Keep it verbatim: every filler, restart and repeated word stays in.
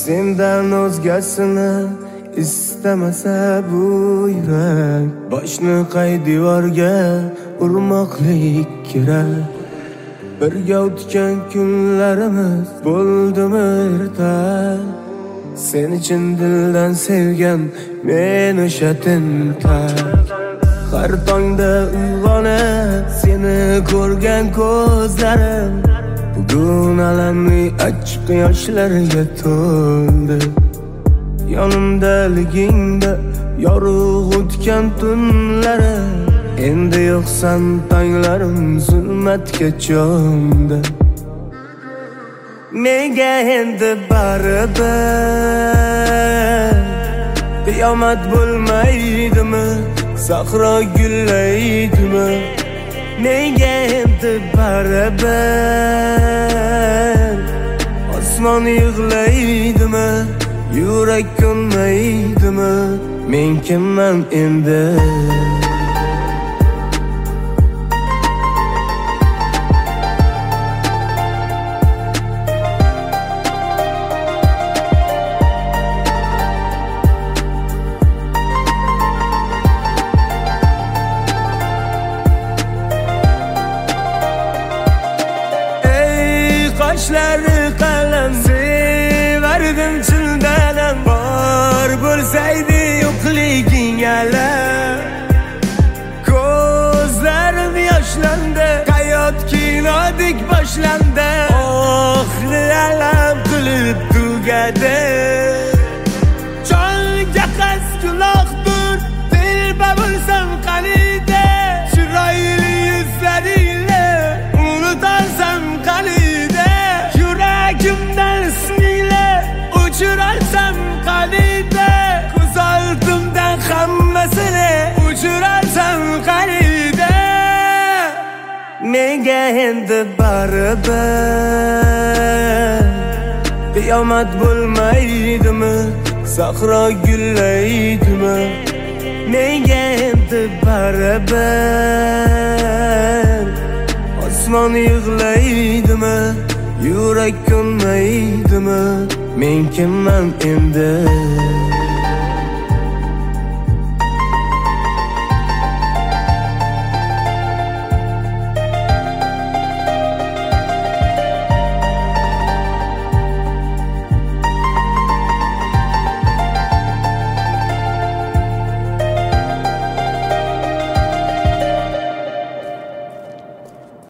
Sendan o'zgasini istamasa bu yurak, boshni qay devorga urmoqlik kerak. Birga o'tgan kunlarimiz bo'ldimi ertak, sen uchun dildan sevgan men o'sha tentak. Har tongda uyg'onib seni ko'rgan ko'zlarim bugun alamli achchiq yoshlarga to'ldi. Yonimdaligingda yorug' o'tgan tunlarim, endi yo'qsan tonglarim zulmatga cho'mdi. Menga endi baribir, qiyomat bo'lmaydimi, sahro gullaydimi? Menga endi baribir, osmon yig'laydimi, yurak ko'nmaydimi? Men kimman endi? Qoshlari qalam sevardim childadan, bor bo'lsaydi yo'qliging alam. Ko'zlarim yoshlandi, hayot kinodek boshlandi, oxiri alam qilib tugadi. Jonga qas gunohdir, telba bo'lsam qaniydi, chiroyli yuzlaringni unutarsam qaniydi, yuragimdan ismingni o'chirarsam qaniydi, ko'z oldimdan hammasini o'chirarsam qaniydi. Menga endi baribir, qiyomat bo'lmaydimi, sahro gullaydimi? Menga endi baribir, osmon yig'laydimi, yurak ko'nmaydimi? Men kimman endi?